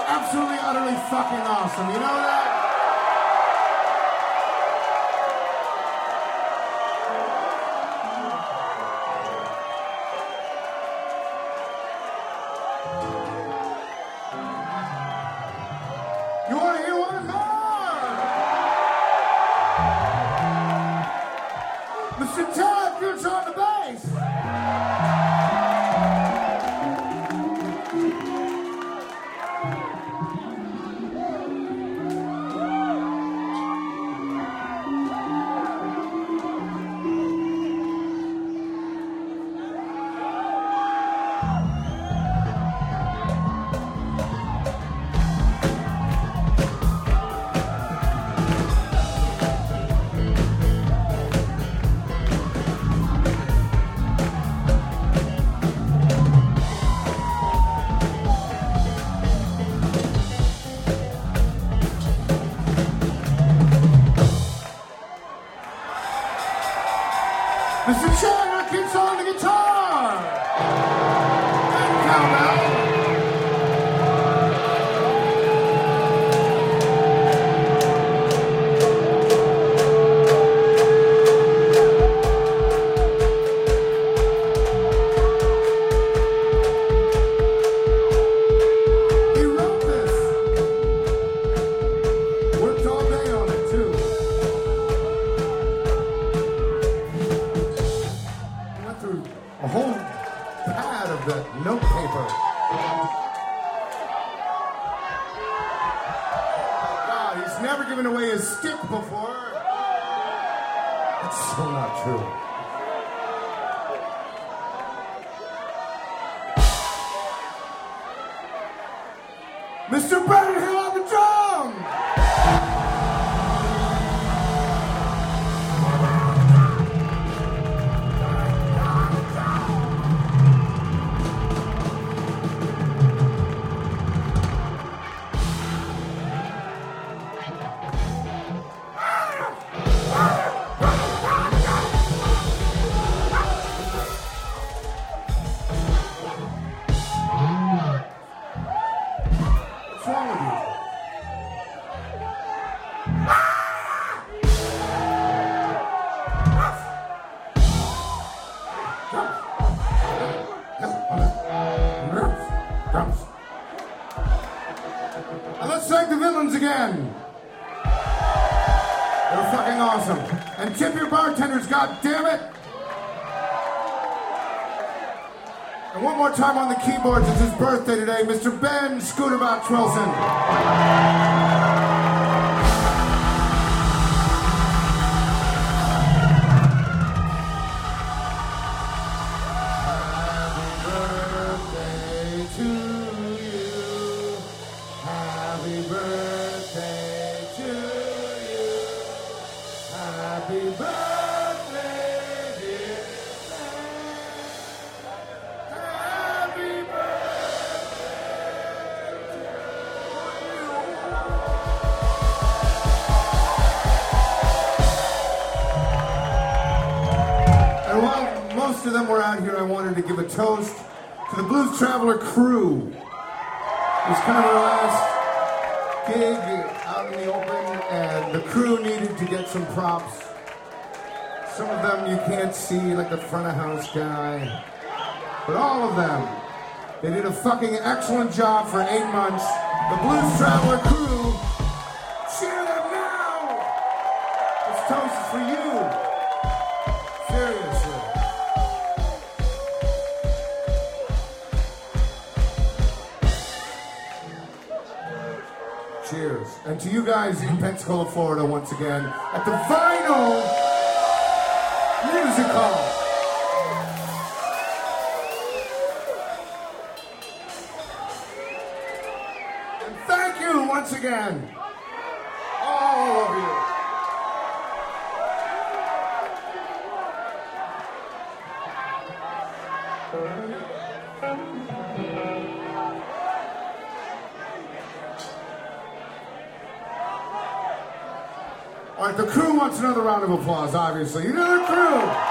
absolutely, utterly fucking awesome. You know that? You want to hear one more? Mr. Todd Fields on the bass. Mr. Chandler keeps on the guitar. And cowbell. He wrote this. Worked all day on it too. Through a whole pad of the note paper. God, he's never given away his stick before. That's so not true. Mr. Brennan Hill on the drum! What's wrong with you? Drums. And let's thank the villains again. They're fucking awesome. And tip your bartenders, goddammit! And one more time on the keyboards, it's his birthday today, Mr. Ben Scooterbox Wilson. Happy birthday to you. Happy birthday, dear Sam. Happy birthday to you. And while most of them were out here, I wanted to give a toast to the Blues Traveler crew. It was kind of our last gig out in the open, and the crew needed to get some props. Some of them you can't see, like the front of house guy. But all of them, they did a fucking excellent job for 8 months. The Blues Traveler crew, cheer them now! This toast is for you. Seriously. Cheers. And to you guys in Pensacola, Florida, once again, at the Vinyl Music Hall. And thank you once again, all of you. All right, the crew wants another round of applause, obviously. You know the crew.